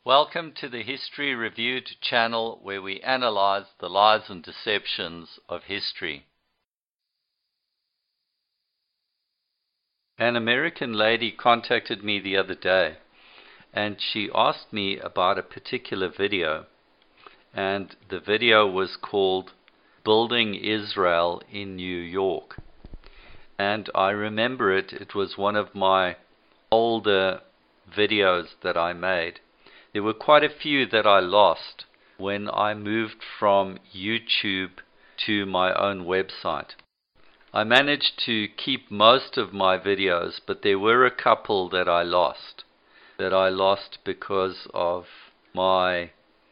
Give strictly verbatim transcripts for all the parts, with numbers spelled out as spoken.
Welcome to the History Reviewed channel, where we analyze the lies and deceptions of history. An American lady contacted me the other day and she asked me about a particular video, and the video was called Building Israel in New York. And I remember it, it was one of my older videos that I made. There were quite a few that I lost when I moved from YouTube to my own website. I managed to keep most of my videos, but there were a couple that I lost. That I lost because of my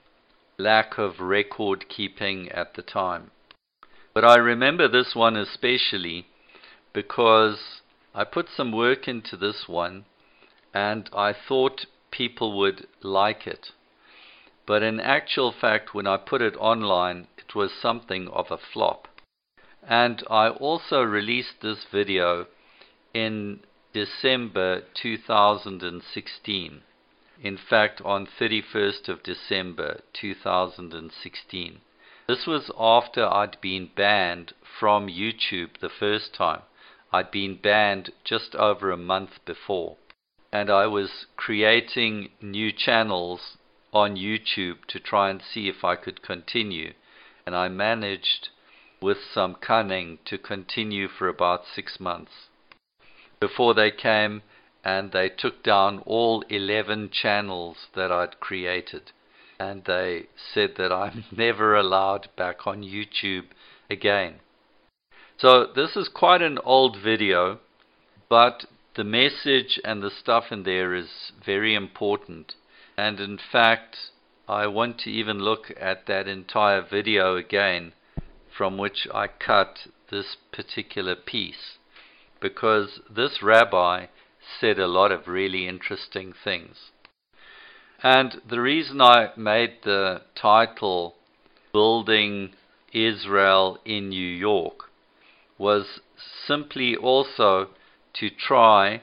lack of record keeping at the time. But I remember this one especially because I put some work into this one and I thought people would like it. But in actual fact, when I put it online, it was something of a flop. And I also released this video in December two thousand sixteen. In fact, on thirty-first of December two thousand sixteen. This was after I'd been banned from YouTube the first time. I'd been banned just over a month before. And I was creating new channels on YouTube to try and see if I could continue. And I managed, with some cunning, to continue for about six months. Before they came and they took down all eleven channels that I'd created. And they said that I'm never allowed back on YouTube again. So this is quite an old video, but the message and the stuff in there is very important. And in fact, I want to even look at that entire video again, from which I cut this particular piece, because this rabbi said a lot of really interesting things. And the reason I made the title Building Israel in New York was simply also to try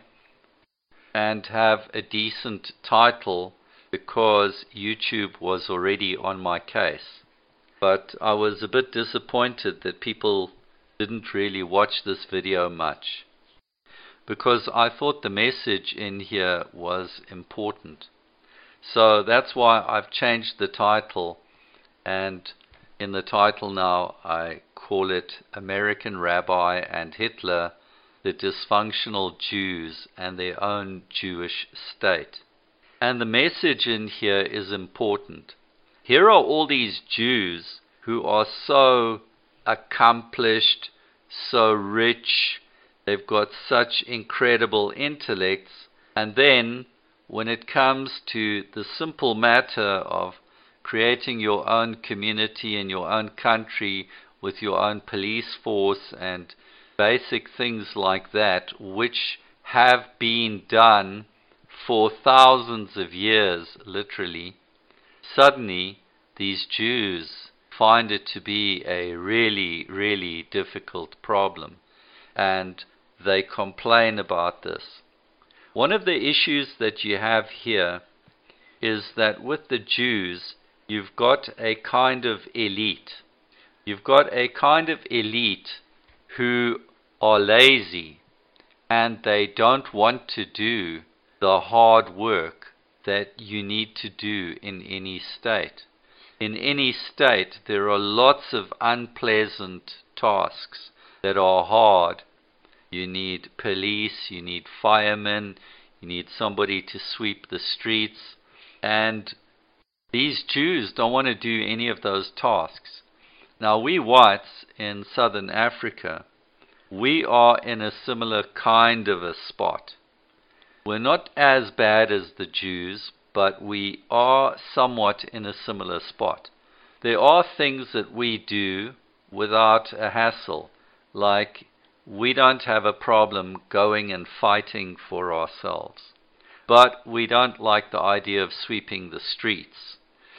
and have a decent title, because YouTube was already on my case. But I was a bit disappointed that people didn't really watch this video much, because I thought the message in here was important. So that's why I've changed the title, and in the title now I call it American Rabbi and Hitler, the Dysfunctional Jews and Their Own Jewish State. And the message in here is important. Here are all these Jews who are so accomplished, so rich, they've got such incredible intellects, and then when it comes to the simple matter of creating your own community in your own country with your own police force and basic things like that, which have been done for thousands of years, literally, suddenly these Jews find it to be a really, really difficult problem, and they complain about this. One of the issues that you have here is that with the Jews, you've got a kind of elite. You've got a kind of elite who are lazy, and they don't want to do the hard work that you need to do in any state. In any state, there are lots of unpleasant tasks that are hard. You need police, you need firemen, you need somebody to sweep the streets, and these Jews don't want to do any of those tasks. Now, we whites in southern Africa, we are in a similar kind of a spot. We're not as bad as the Jews, but we are somewhat in a similar spot. There are things that we do without a hassle, like we don't have a problem going and fighting for ourselves. But we don't like the idea of sweeping the streets.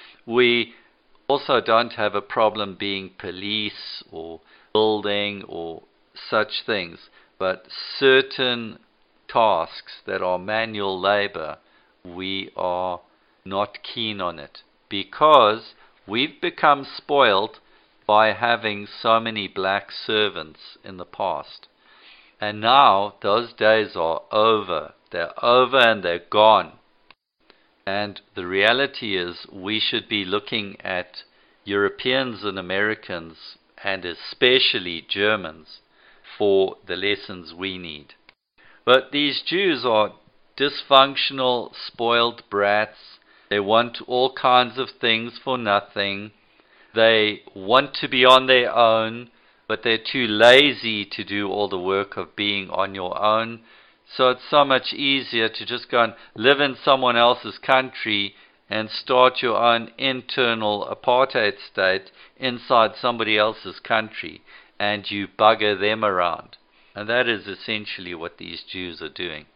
We also don't have a problem being police or building or such things, but certain tasks that are manual labor, we are not keen on it, because we've become spoiled by having so many black servants in the past. And now those days are over. They're over and they're gone. And the reality is we should be looking at Europeans and Americans, and especially Germans, for the lessons we need. But these Jews are dysfunctional, spoiled brats. They want all kinds of things for nothing. They want to be on their own, but they're too lazy to do all the work of being on your own. So it's so much easier to just go and live in someone else's country and start your own internal apartheid state inside somebody else's country, and you bugger them around. And that is essentially what these Jews are doing.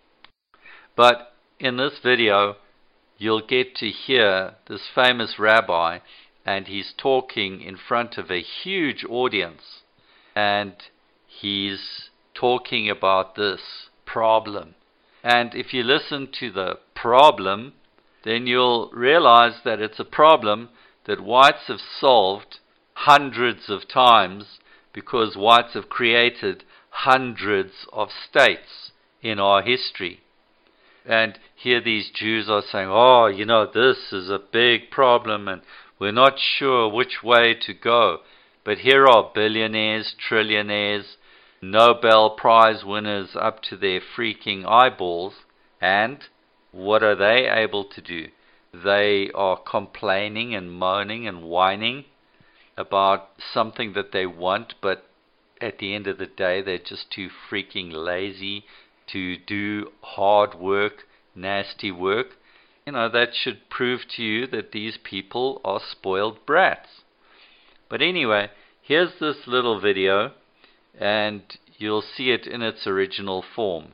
But in this video, you'll get to hear this famous rabbi, and he's talking in front of a huge audience, and he's talking about this problem. And if you listen to the problem, then you'll realize that it's a problem that whites have solved hundreds of times, because whites have created hundreds of states in our history. And here these Jews are saying, oh, you know, this is a big problem and we're not sure which way to go. But here are billionaires, trillionaires, Nobel Prize winners up to their freaking eyeballs, and what are they able to do? They are complaining and moaning and whining about something that they want, but at the end of the day they're just too freaking lazy to do hard work, nasty work. You know, that should prove to you that these people are spoiled brats. But anyway, here's this little video, and you'll see it in its original form.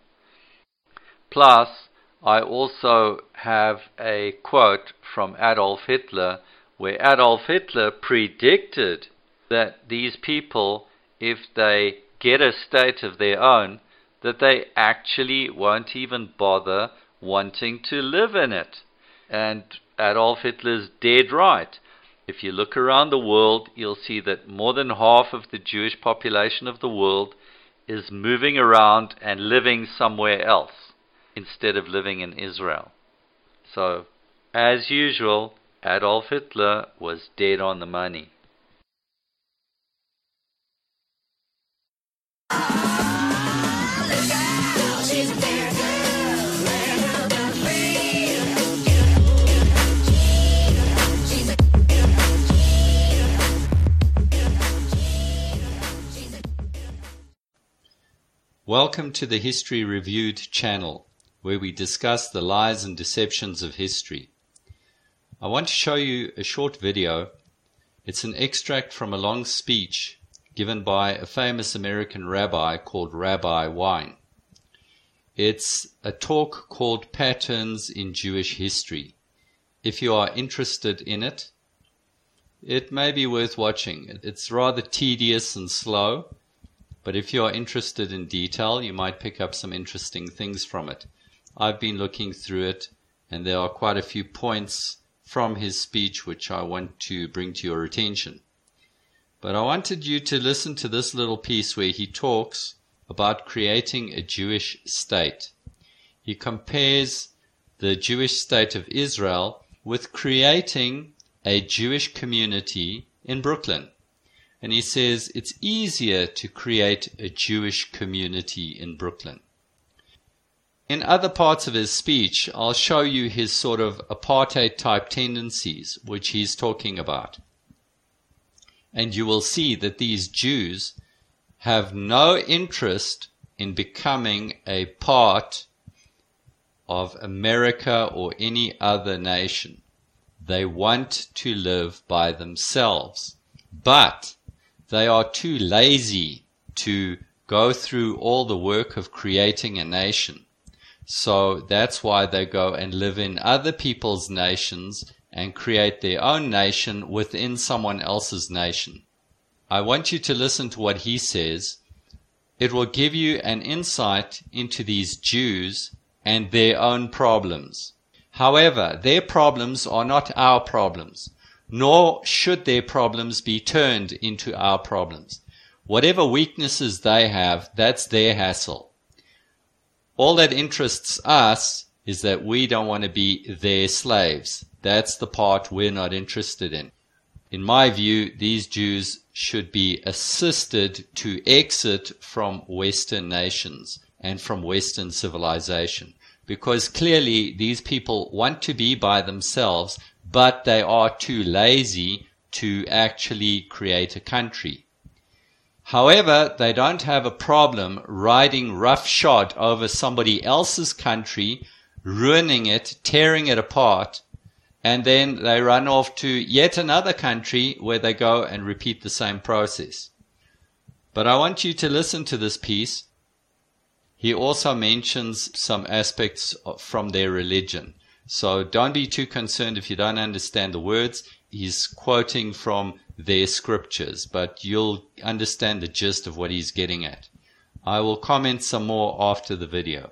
Plus, I also have a quote from Adolf Hitler, where Adolf Hitler predicted that these people, if they get a state of their own, that they actually won't even bother wanting to live in it. And Adolf Hitler's dead right. If you look around the world, you'll see that more than half of the Jewish population of the world is moving around and living somewhere else instead of living in Israel. So, as usual, Adolf Hitler was dead on the money. Welcome to the History Reviewed channel, where we discuss the lies and deceptions of history. I want to show you a short video. It's an extract from a long speech given by a famous American rabbi called Rabbi Wein. It's a talk called Patterns in Jewish History. If you are interested in it, it may be worth watching. It's rather tedious and slow, but if you are interested in detail, you might pick up some interesting things from it. I've been looking through it, and there are quite a few points from his speech which I want to bring to your attention. But I wanted you to listen to this little piece where he talks about creating a Jewish state. He compares the Jewish state of Israel with creating a Jewish community in Brooklyn. And he says it's easier to create a Jewish community in Brooklyn. In other parts of his speech, I'll show you his sort of apartheid-type tendencies, which he's talking about. And you will see that these Jews have no interest in becoming a part of America or any other nation. They want to live by themselves. But they are too lazy to go through all the work of creating a nation. So that's why they go and live in other people's nations and create their own nation within someone else's nation. I want you to listen to what he says. It will give you an insight into these Jews and their own problems. However, their problems are not our problems, nor should their problems be turned into our problems. Whatever weaknesses they have, that's their hassle. All that interests us is that we don't want to be their slaves. That's the part we're not interested in. In my view, these Jews should be assisted to exit from Western nations and from Western civilization, because clearly these people want to be by themselves, but they are too lazy to actually create a country. However, they don't have a problem riding roughshod over somebody else's country, ruining it, tearing it apart, and then they run off to yet another country where they go and repeat the same process. But I want you to listen to this piece. He also mentions some aspects from their religion. So don't be too concerned if you don't understand the words. He's quoting from their scriptures, but you'll understand the gist of what he's getting at. I will comment some more after the video.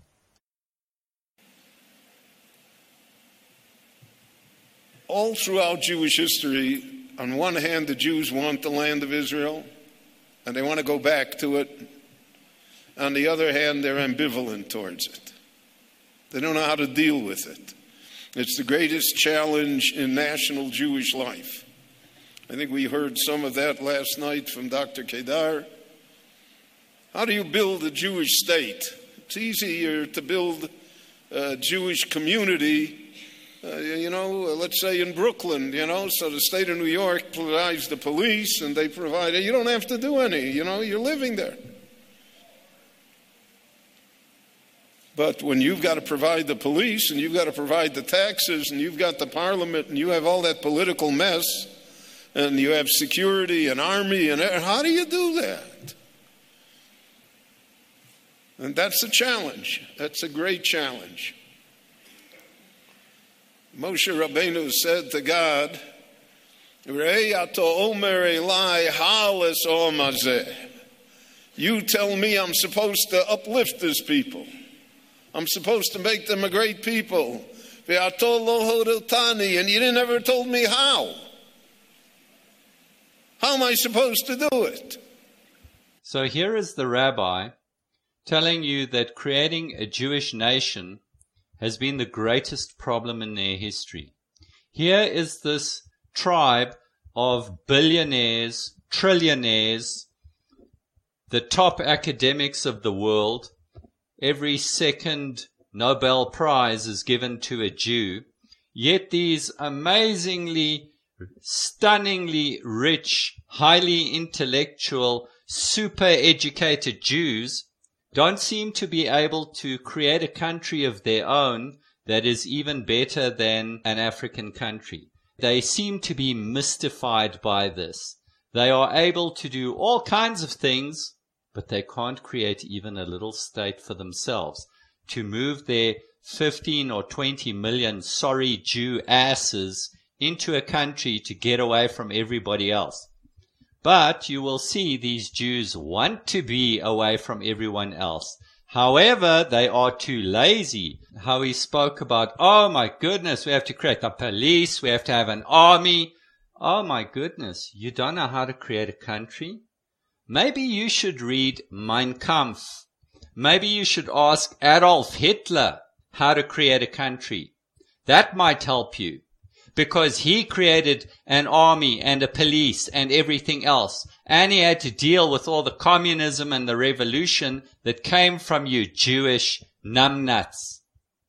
All throughout Jewish history, on one hand, the Jews want the land of Israel, and they want to go back to it. On the other hand, they're ambivalent towards it. They don't know how to deal with it. It's the greatest challenge in national Jewish life. I think we heard some of that last night from Doctor Kedar. How do you build a Jewish state? It's easier to build a Jewish community, uh, you know, let's say in Brooklyn, you know, so the state of New York provides the police and they provide it. You don't have to do any, you know, you're living there. But when you've got to provide the police and you've got to provide the taxes and you've got the parliament and you have all that political mess and you have security and army, and how do you do that? And that's a challenge. That's a great challenge. Moshe Rabbeinu said to God, "Rei ato omer elai ha'ales ha'om hazeh." You tell me I'm supposed to uplift this people. I'm supposed to make them a great people. Ve'ato lo hodotani, and you didn't ever told me how. How am I supposed to do it? So here is the rabbi telling you that creating a Jewish nation has been the greatest problem in their history. Here is this tribe of billionaires, trillionaires, the top academics of the world. Every second Nobel Prize is given to a Jew. Yet these amazingly, stunningly rich, highly intellectual, super educated Jews don't seem to be able to create a country of their own that is even better than an African country. They seem to be mystified by this. They are able to do all kinds of things, but they can't create even a little state for themselves. To move their fifteen or twenty million sorry Jew asses into a country to get away from everybody else. But you will see these Jews want to be away from everyone else. However, they are too lazy. How he spoke about, oh my goodness, we have to create a police, we have to have an army. Oh my goodness, you don't know how to create a country? Maybe you should read Mein Kampf. Maybe you should ask Adolf Hitler how to create a country. That might help you, because he created an army and a police and everything else, and he had to deal with all the communism and the revolution that came from you Jewish numbnuts.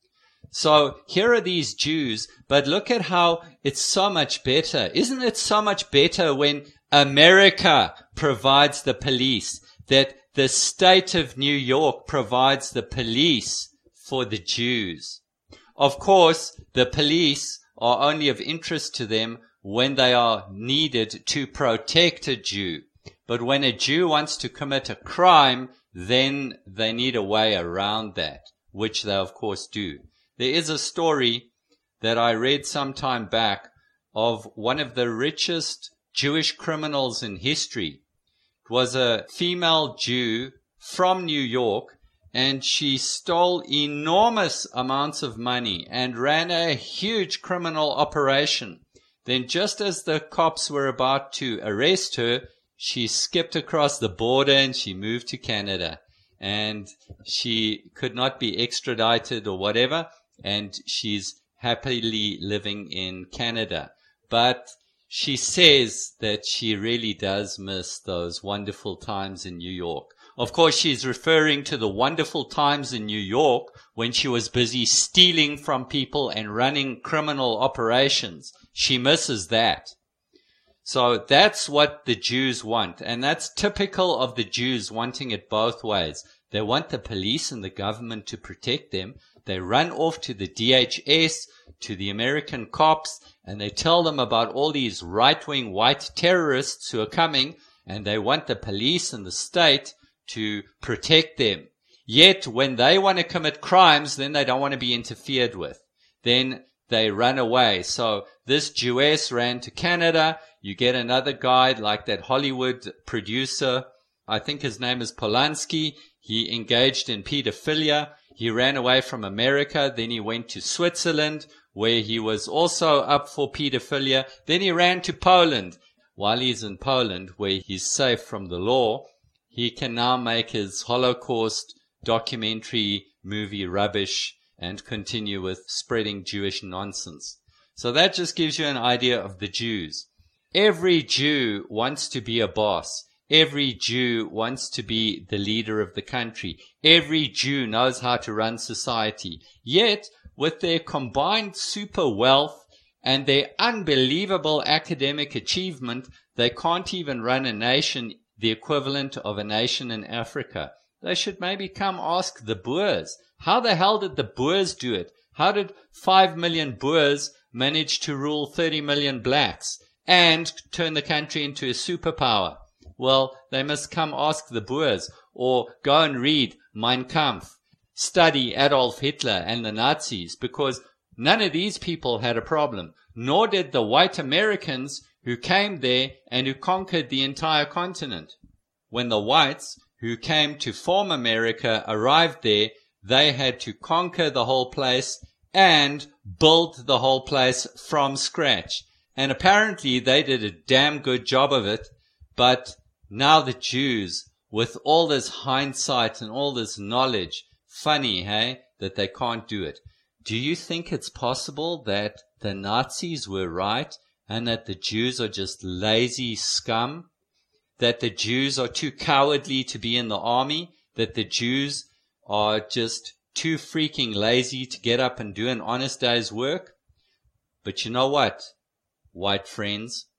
So here are these Jews, but look at how it's so much better. Isn't it so much better when America provides the police, that the state of New York provides the police for the Jews? Of course, the police are only of interest to them when they are needed to protect a Jew. But when a Jew wants to commit a crime, then they need a way around that, which they of course do. There is a story that I read some time back of one of the richest Jewish criminals in history. It was a female Jew from New York, and she stole enormous amounts of money and ran a huge criminal operation. Then just as the cops were about to arrest her, she skipped across the border and she moved to Canada. And she could not be extradited or whatever, and she's happily living in Canada. But she says that she really does miss those wonderful times in New York. Of course, she's referring to the wonderful times in New York when she was busy stealing from people and running criminal operations. She misses that. So that's what the Jews want. And that's typical of the Jews wanting it both ways. They want the police and the government to protect them. They run off to the D H S, to the American cops, and they tell them about all these right-wing white terrorists who are coming, and they want the police and the state to protect them. Yet when they want to commit crimes, then they don't want to be interfered with. Then they run away. So this Jewess ran to Canada. You get another guy like that Hollywood producer, I think his name is Polanski. He engaged in pedophilia. He ran away from America. Then he went to Switzerland, where he was also up for pedophilia. Then he ran to Poland. While he's in Poland, where he's safe from the law, he can now make his Holocaust documentary movie rubbish and continue with spreading Jewish nonsense. So that just gives you an idea of the Jews. Every Jew wants to be a boss. Every Jew wants to be the leader of the country. Every Jew knows how to run society. Yet, with their combined super wealth and their unbelievable academic achievement, they can't even run a nation the equivalent of a nation in Africa. They should maybe come ask the Boers. How the hell did the Boers do it? How did five million Boers manage to rule thirty million blacks and turn the country into a superpower? Well, they must come ask the Boers, or go and read Mein Kampf, study Adolf Hitler and the Nazis, because none of these people had a problem, nor did the white Americans who came there and who conquered the entire continent. When the whites who came to form America arrived there, they had to conquer the whole place and build the whole place from scratch. And apparently they did a damn good job of it. But now the Jews, with all this hindsight and all this knowledge, funny, hey, that they can't do it. Do you think it's possible that the Nazis were right and that the Jews are just lazy scum? That the Jews are too cowardly to be in the army? That the Jews are just too freaking lazy to get up and do an honest day's work? But you know what, white friends?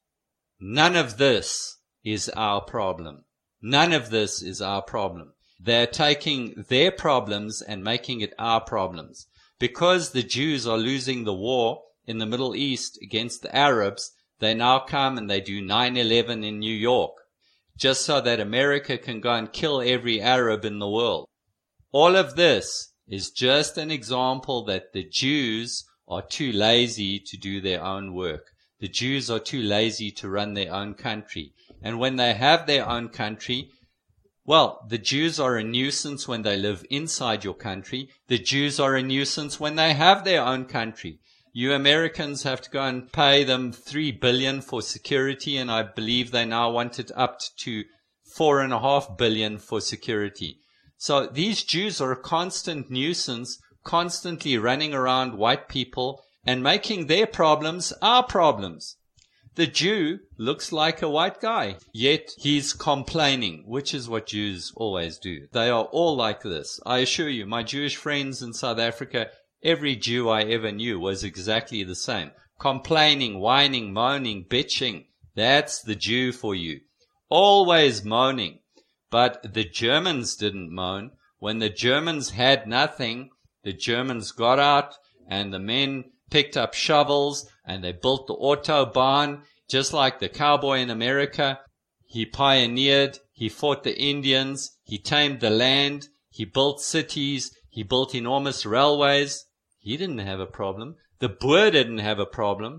None of this is our problem. None of this is our problem. They're taking their problems and making it our problems. Because the Jews are losing the war in the Middle East against the Arabs, they now come and they do nine eleven in New York, just so that America can go and kill every Arab in the world. All of this is just an example that the Jews are too lazy to do their own work. The Jews are too lazy to run their own country. And when they have their own country, well, the Jews are a nuisance when they live inside your country. The Jews are a nuisance when they have their own country. You Americans have to go and pay them three billion dollars for security, and I believe they now want it up to four and a half billion dollars for security. So these Jews are a constant nuisance, constantly running around white people and making their problems our problems. The Jew looks like a white guy, yet he's complaining, which is what Jews always do. They are all like this. I assure you, my Jewish friends in South Africa, every Jew I ever knew was exactly the same. Complaining, whining, moaning, bitching. That's the Jew for you. Always moaning. But the Germans didn't moan. When the Germans had nothing, the Germans got out and the men picked up shovels and they built the Autobahn, just like the cowboy in America. He pioneered, he fought the Indians, he tamed the land, he built cities, he built enormous railways. He didn't have a problem. The Boer didn't have a problem.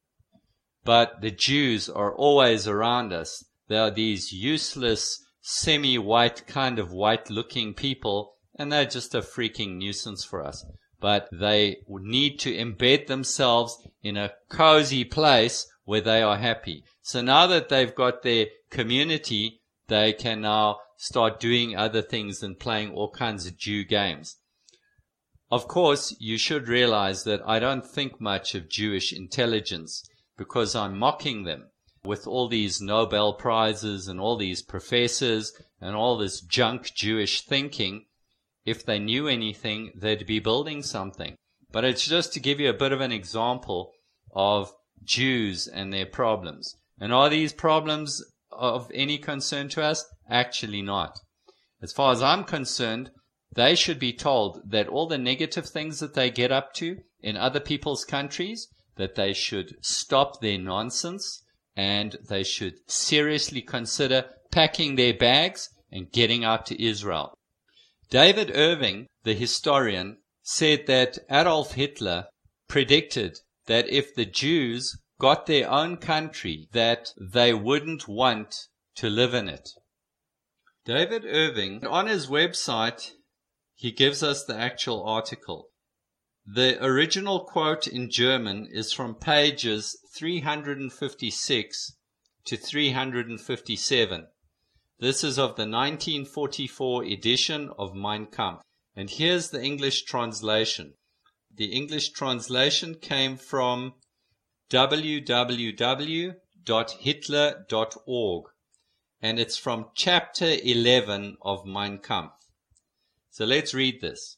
But the Jews are always around us. They are these useless, semi-white, kind of white-looking people, and they're just a freaking nuisance for us. But they need to embed themselves in a cozy place where they are happy. So now that they've got their community, they can now start doing other things and playing all kinds of Jew games. Of course, you should realize that I don't think much of Jewish intelligence because I'm mocking them with all these Nobel Prizes and all these professors and all this junk Jewish thinking. If they knew anything, they'd be building something. But it's just to give you a bit of an example of Jews and their problems. And are these problems of any concern to us? Actually not. As far as I'm concerned, they should be told that all the negative things that they get up to in other people's countries, that they should stop their nonsense and they should seriously consider packing their bags and getting out to Israel. David Irving, the historian, said that Adolf Hitler predicted that if the Jews got their own country, that they wouldn't want to live in it. David Irving, on his website, he gives us the actual article. The original quote in German is from pages three hundred fifty-six to three hundred fifty-seven. This is of the nineteen forty-four edition of Mein Kampf. And here's the English translation. The English translation came from w w w dot hitler dot org, and it's from chapter eleven of Mein Kampf. So let's read this.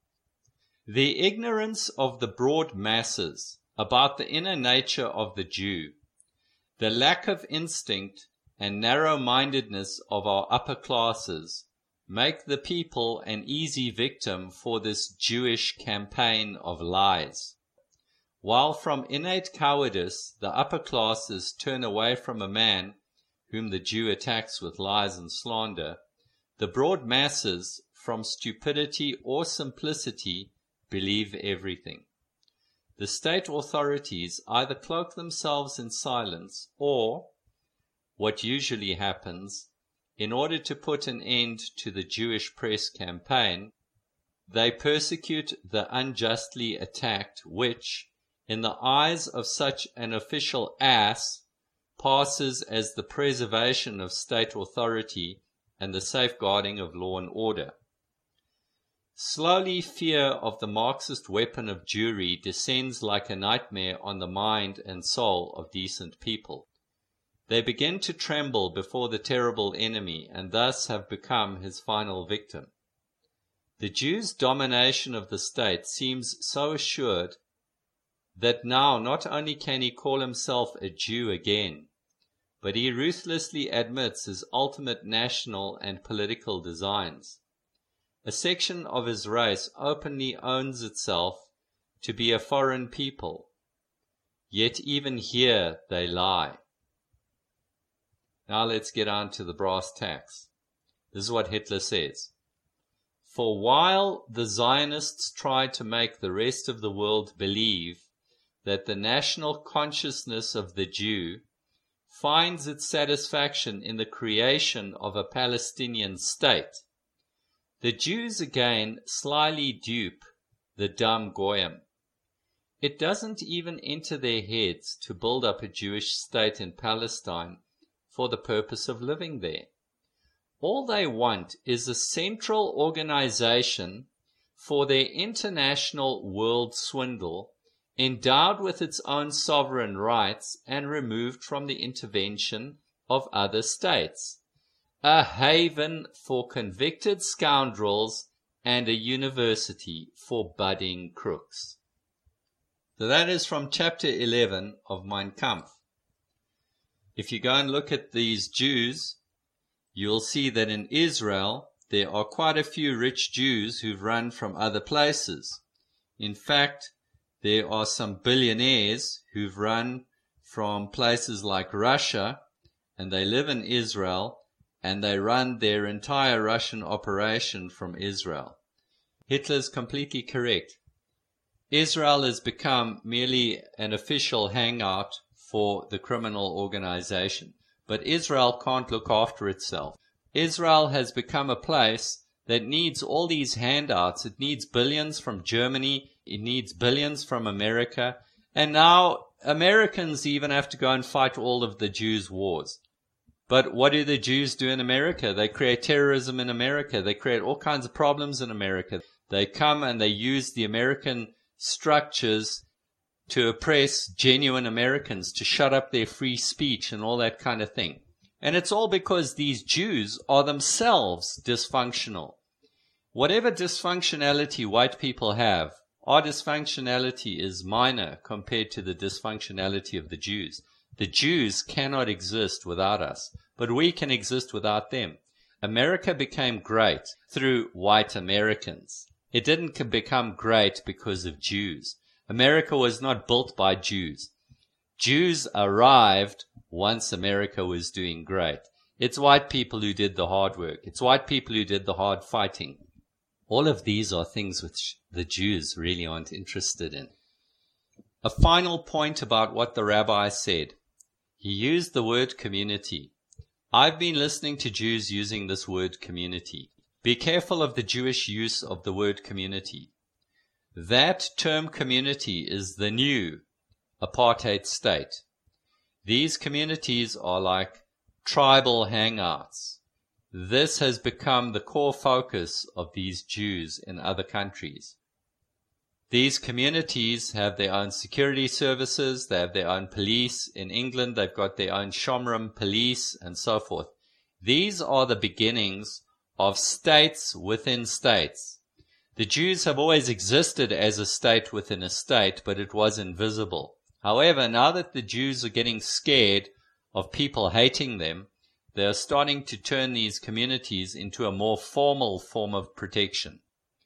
The ignorance of the broad masses about the inner nature of the Jew, the lack of instinct and narrow-mindedness of our upper classes make the people an easy victim for this Jewish campaign of lies. While from innate cowardice the upper classes turn away from a man whom the Jew attacks with lies and slander, the broad masses, from stupidity or simplicity, believe everything. The state authorities either cloak themselves in silence or, what usually happens, in order to put an end to the Jewish press campaign, they persecute the unjustly attacked, which, in the eyes of such an official ass, passes as the preservation of state authority and the safeguarding of law and order. Slowly, fear of the Marxist weapon of Jewry descends like a nightmare on the mind and soul of decent people. They begin to tremble before the terrible enemy and thus have become his final victim. The Jew's domination of the state seems so assured that now not only can he call himself a Jew again, but he ruthlessly admits his ultimate national and political designs. A section of his race openly owns itself to be a foreign people, yet even here they lie. Now let's get on to the brass tacks. This is what Hitler says. For while the Zionists try to make the rest of the world believe that the national consciousness of the Jew finds its satisfaction in the creation of a Palestinian state, the Jews again slyly dupe the dumb Goyim. It doesn't even enter their heads to build up a Jewish state in Palestine for the purpose of living there. All they want is a central organization for their international world swindle, endowed with its own sovereign rights and removed from the intervention of other states, a haven for convicted scoundrels and a university for budding crooks. So that is from chapter eleven of Mein Kampf. If you go and look at these Jews, you'll see that in Israel there are quite a few rich Jews who've run from other places. In fact, there are some billionaires who've run from places like Russia, and they live in Israel, and they run their entire Russian operation from Israel. Hitler's completely correct. Israel has become merely an official hangout for the criminal organization. But Israel can't look after itself. Israel has become a place that needs all these handouts. It needs billions from Germany. It needs billions from America. And now Americans even have to go and fight all of the Jews' wars. But what do the Jews do in America? They create terrorism in America. They create all kinds of problems in America. They come and they use the American structures to oppress genuine Americans, to shut up their free speech and all that kind of thing. And it's all because these Jews are themselves dysfunctional. Whatever dysfunctionality white people have, our dysfunctionality is minor compared to the dysfunctionality of the Jews. The Jews cannot exist without us, but we can exist without them. America became great through white Americans. It didn't become great because of Jews. America was not built by Jews. Jews arrived once America was doing great. It's white people who did the hard work. It's white people who did the hard fighting. All of these are things which the Jews really aren't interested in. A final point about what the rabbi said. He used the word community. I've been listening to Jews using this word community. Be careful of the Jewish use of the word community. That term community is the new apartheid state. These communities are like tribal hangouts. This has become the core focus of these Jews in other countries. These communities have their own security services, they have their own police. In England, they've got their own Shomrim police and so forth. These are the beginnings of states within states. The Jews have always existed as a state within a state, but it was invisible. However, now that the Jews are getting scared of people hating them, they are starting to turn these communities into a more formal form of protection.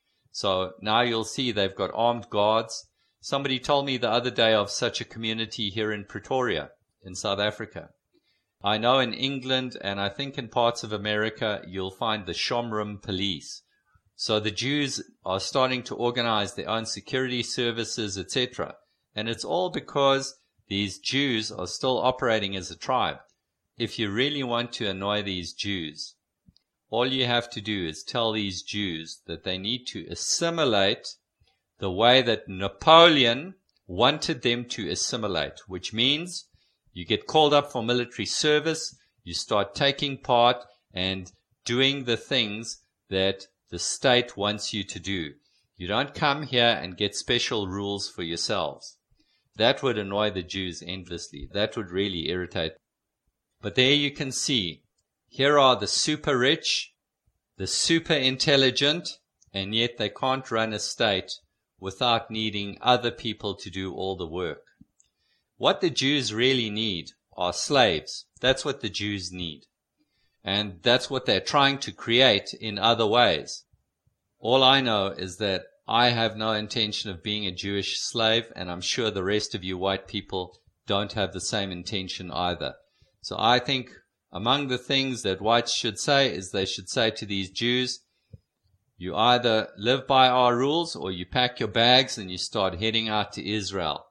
So now you'll see they've got armed guards. Somebody told me the other day of such a community here in Pretoria, in South Africa. I know in England and I think in parts of America you'll find the Shomrim police. So the Jews are starting to organize their own security services, et cetera. And it's all because these Jews are still operating as a tribe. If you really want to annoy these Jews, all you have to do is tell these Jews that they need to assimilate the way that Napoleon wanted them to assimilate, which means you get called up for military service, you start taking part and doing the things that the state wants you to do. You don't come here and get special rules for yourselves. That would annoy the Jews endlessly. That would really irritate. But there you can see, here are the super rich, the super intelligent, and yet they can't run a state without needing other people to do all the work. What the Jews really need are slaves. That's what the Jews need. And that's what they're trying to create in other ways. All I know is that I have no intention of being a Jewish slave, and I'm sure the rest of you white people don't have the same intention either. So I think among the things that whites should say is they should say to these Jews, you either live by our rules or you pack your bags and you start heading out to Israel.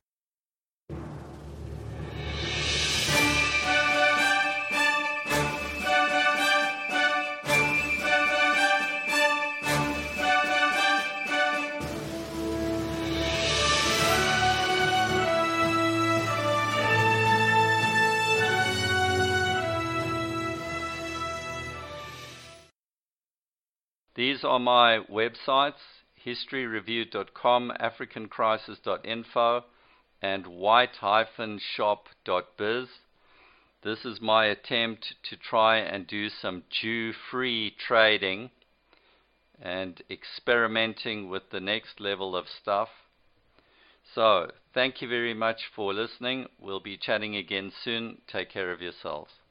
These are my websites, history review dot com, african crisis dot info, and white dash shop dot biz. This is my attempt to try and do some Jew-free trading and experimenting with the next level of stuff. So, thank you very much for listening. We'll be chatting again soon. Take care of yourselves.